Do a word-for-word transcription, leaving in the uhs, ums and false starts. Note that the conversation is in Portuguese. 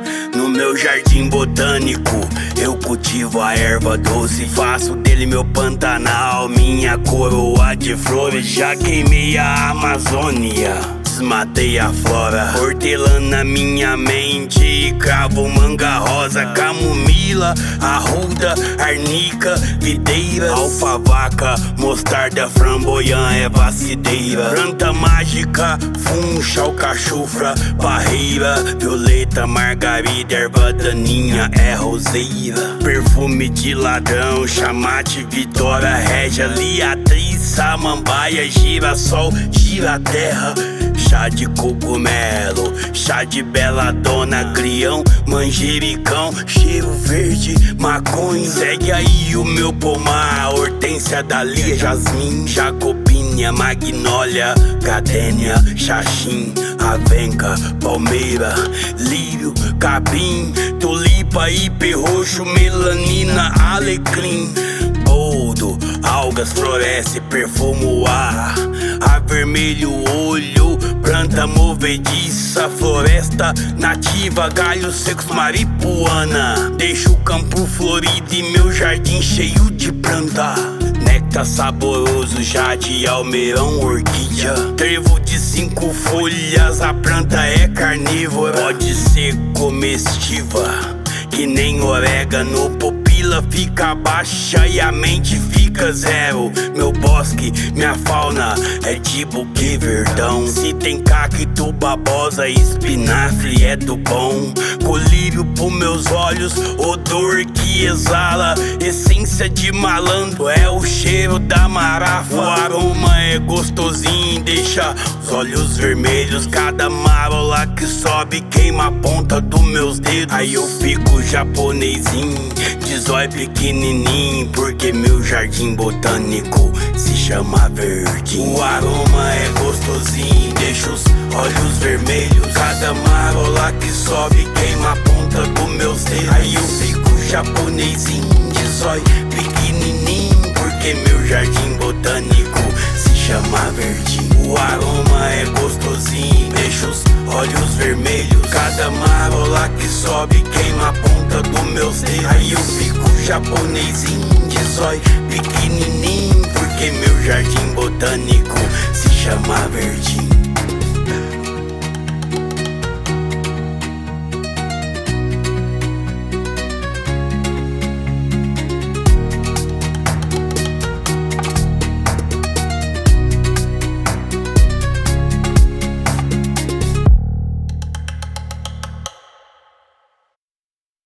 No meu jardim botânico eu cultivo a erva doce, faço dele meu Pantanal, minha coroa de flores. Já queimei a Amazônia, desmatei a flora, hortelã na minha mente, cravo, manga rosa, camomila, arruda, arnica, videira, alfavaca, mostarda, framboyã, erva cideira, planta mágica, funcha, alcachofra, parreira, violeta, margarida, erva daninha, é roseira, perfume de ladrão, chamate, vitória, régia, liatriz, samambaia, girassol, gira a terra, chá de cogumelo, chá de beladona, grião, manjericão, cheiro verde, maconha. Segue aí o meu pomar, hortência, dália, jasmim, jacobinha, magnólia, gadênia, xaxim, avenca, palmeira, lírio, capim, tulipa, ipê roxo, melanina, alecrim, boldo, algas, floresce, perfumo o ar, avermelho o olho, planta movediça, floresta nativa, galhos secos, maripuana. Deixo o campo florido e meu jardim cheio de planta, néctar saboroso, jade, almeirão, orquídea, trevo de cinco folhas, a planta é carnívora, pode ser comestiva, que nem orégano, pupila fica baixa e a mente fica zero. Meu bosque, minha fauna é de buquê verdão. Se tem cacto, babosa, espinafre é do bom. Colírio pros meus olhos, odor que exala, essência de malandro é o cheiro da marafa. O aroma é gostosinho, deixa os olhos vermelhos. Cada marola que sobe queima a ponta dos meus dedos. Aí eu fico japonesinho, de zóio pequenininho, porque meu jardim botânico se chama verde. O aroma é gostosinho, deixa os olhos vermelhos. Cada marola que sobe queima a ponta dos meus dedos. Aí eu fico japonesinho, de zóio pequenininho, porque meu jardim botânico se chama verde. O aroma é gostosinho, deixa os olhos vermelhos. Cada marola que sobe queima a ponta dos meus dedos. Aí eu fico japonesinho, de zóio pequenininho, porque meu jardim botânico se chama verde.